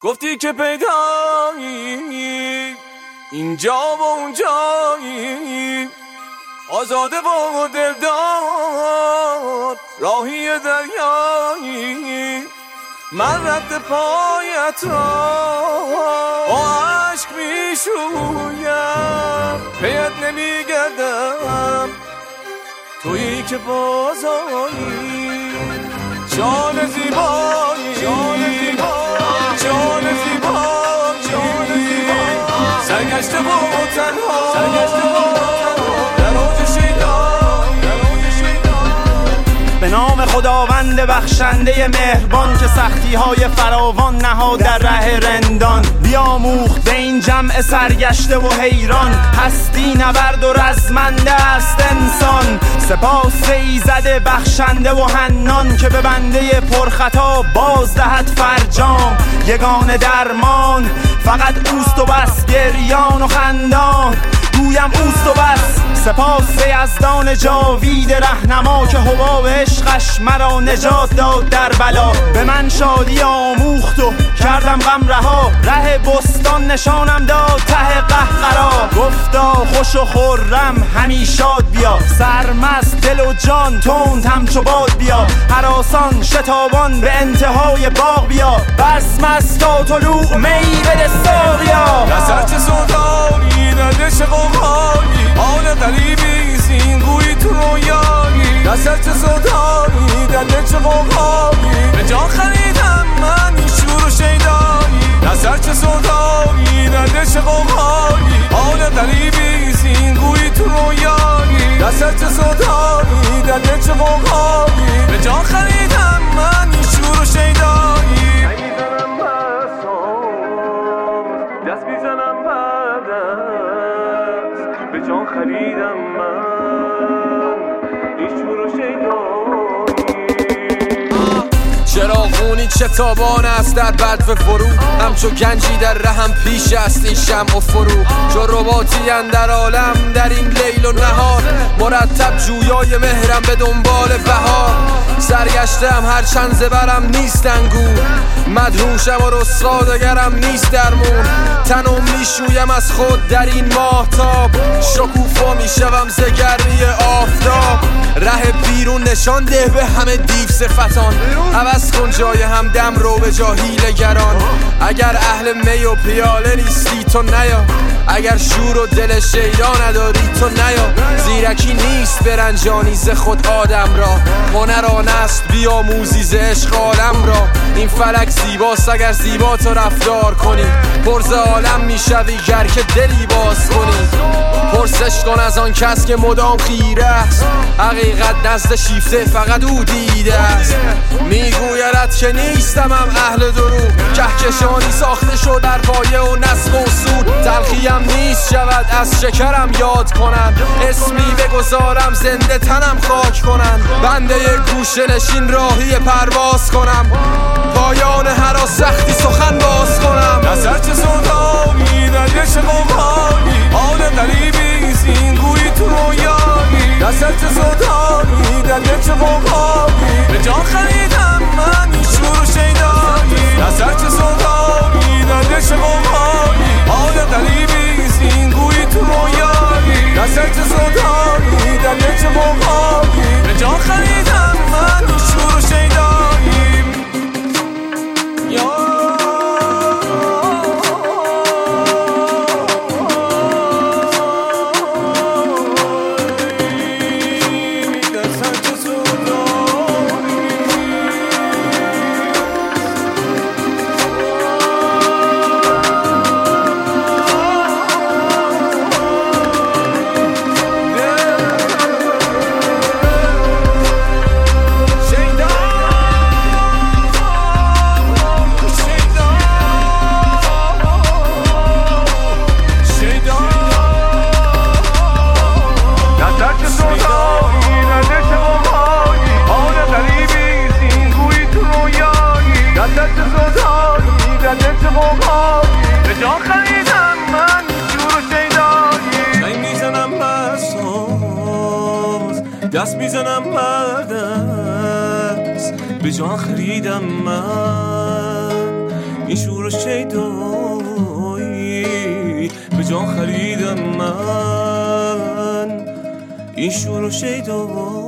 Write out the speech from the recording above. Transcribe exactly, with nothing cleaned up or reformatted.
گفتی که پیدایی اینجا و اونجایی، آزاده و دلدار راهی دریایی. من رد پایت را با عشق می شویم، پیت نمی گردم تویی که بازایی. جان زیبایی جان زیبایی جان زیبایی سرگشته و تنها سرگشته و در اوج شیدایی در اوج شیدایی. به نام خداوند بخشنده مهربان که سختی های فراوان نهاد در ره رندان. بیاموخت به این جمع سرگشته و حیران، هستی نبرد و رزمنده است انسان. سپاس ایزد بخشنده و حنان که به بنده پرخطا باز دهد فرجام. یگانه درمان فقط اوست و بس، گریان و خندان گویم اوست و بس. سپاس یزدان جاوید رهنما که حباب عشقش مرا نجات داد در بلا. به من شادی آموخت و کردم غم رها، ره بستان نشانم داد ته قهقرا. گفتا خوش و خرم همیشاد بیا، سرمست دل و جان تند همچو باد بیا. هراسان شتابان به انتهای باغ بیا، بزم است تا طلوع می بده ساقیا. نظر چه سودایی ندش قوقایی، حال غریبی زینگویی تو رویایی. نظر چه سودایی ندش قوقایی، به جان خریدم من این شور و شیدایی. نظر چه سودایی ندش قوقایی، حال غریبی زینگویی تو رویایی. نظر چه سودایی ندش قوقایی، به جان خریدم من این شور و شیدایی. میزنم بساز دست میزنم بعدست، به جان خریدم من این شور و شیدایی. چراغونی چه تابان است در بدو فرو، همچو گنجی در رهم پیش است این شمع و فرو. چو رباطی اندر عالم در این لیل و نهار، مرتب جویای مهرم به دنبال بهار. سرگشتم هر چند زبرم نیست انگور، مدهوشم و رسوا دگرم نیست درمون. تنم میشویم از خود در این ماهتاب، شکوفا میشوم ز گرمی آفتاب. ره بیرون نشان ده به همه دیو صفتان، عوض کن جای هم دم رو به جا حیله‌گران. اگر اهل می و پیاله نیستی تو نیا، اگر شور و دل شیدا نداری تو نیا. زیرکی نیست برنجانی ز خود آدم را، هنر آن است بیاموزی ز عشق عالم را. این فلک زیباست اگر زیبا تو رفتار کنی، پرز عالم میشوی گر که دلی باز کنی. پرسش کن از آن کس که مدام خیره است، حقیقت نزد شیفته فقط او دیده است. میگویدت که نیستم هم اهل دروغ، کهکشانی ساخته شد در پایه و نسب و اصول. تلخیم نیست شود از شکرم یاد کنن، اسمی بگذارم زنده تنم خاک کنن. بنده گوشه نشین راهی پرواز کنم، پایان هر سختی سخن باز کنم. نظر چه سودایی ندش قوقایی، حال غریبی زینگویی تو رویایی. نظر چه سودایی ندش قوقایی، به جان خریدم من این شور و شیدایی. نظر چه سودایی ندش قوقایی، حال غریبی زینگویی تو رویایی. نظر چه سودایی ندش قوقایی، به جان خریدم من این شور و شیدایی. یا به جان خریدم من جور و شیدایی. چنگ میزنم بساز دست میزنم بردست، به جان خریدم من این شور و شیدایی به جان خریدم من این شور و شیدایی